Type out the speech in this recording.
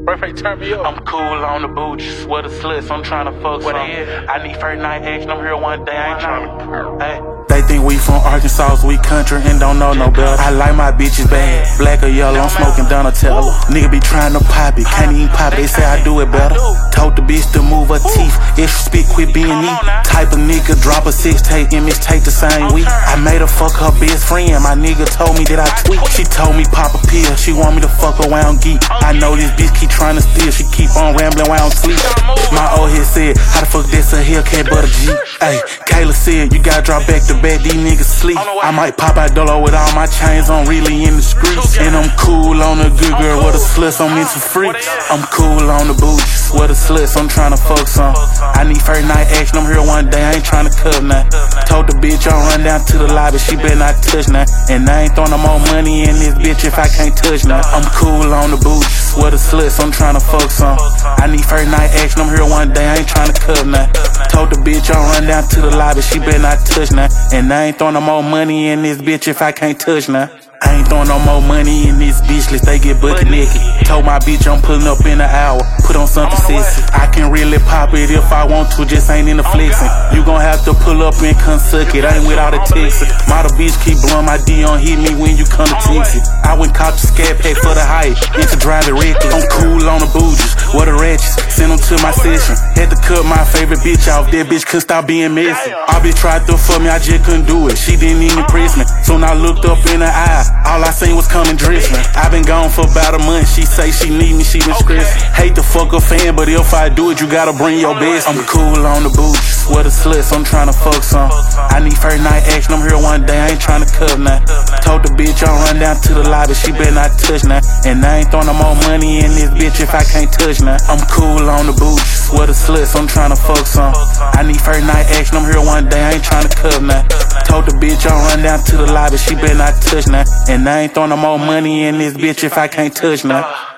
Birthday turn me up. I'm cool on the boots, where the sluts, I'm tryna fuck some. I need first night action, I'm here one day, I ain't tryna. Hey. They think we from Arkansas, we country and don't know no better. I like my bitches bad, black or yellow, I'm smoking Donatello. Nigga be trying to pop it, can't even pop it, they say I do it better. Told the bitch to move her teeth, if she spit quit being neat. Type of nigga, drop a 6-tape, image take the same week. I made her fuck her best friend, my nigga told me that I tweak. She told me pop a pill, she want me to fuck around geek. I know this bitch keep trying to steal, she keep on rambling while I'm sleep. My old head said, how the fuck that's a Hellcat but a G? Ayy, Kayla said, you gotta drop back to back, these niggas sleep. I might pop out Dolo with all my chains on, really in the streets. And I'm cool on the good girl, where the sluts, I'm into freaks. I'm cool on the boots, where the sluts, I'm tryna fuck some. I need first night action, I'm here one day, I ain't tryna cuff now. Told the bitch I'll run down to the lobby, she better not touch now. And I ain't throwing no more money in this bitch if I can't touch now. I'm cool on the boots, where the sluts, I'm tryna fuck some. I need first night action, I'm here one day, I ain't tryna cuff now. Told the bitch I'll run down to the lobby, she better not touch now. And I ain't throwing no more money in this bitch if I can't touch now. I ain't throwing no more money in this bitch, let's they get bucket naked. Told my bitch I'm pulling up in an hour, put on something sexy. I can really pop it if I want to, just ain't in the flexing. You gon' have to pull up and come suck it, I ain't with all the texting. Model bitch keep blowing my D on, hit me when you come to Texas. I went caught the scat pack for the height, into driving reckless. I'm cool on the bougies, what the ratchets, send them to my session. Had to cut my favorite bitch off, that bitch couldn't stop being messy. Our bitch tried to fuck me, I just couldn't do it, she didn't even impress me. Soon I looked up in her eye, all I seen was coming dressing. I been gone for about a month, she say she need me, she been stressing. Hate to fuck a fan, but if I do it, you gotta bring your best. I'm cool on the boots, where the sluts, I'm tryna fuck some. I need first night action, I'm here one day, I ain't tryna cuff now. Told the bitch I'll run down to the lobby, she better not touch now. And I ain't throwing no more money in this bitch if I can't touch now. I'm cool on the boots, where the sluts, I'm tryna fuck some. I need first night action, I'm here one day, I ain't tryna cuff now. Told the bitch I'll run down to the lobby, she better not touch now. And I ain't throwing no more money in this bitch if I can't touch now.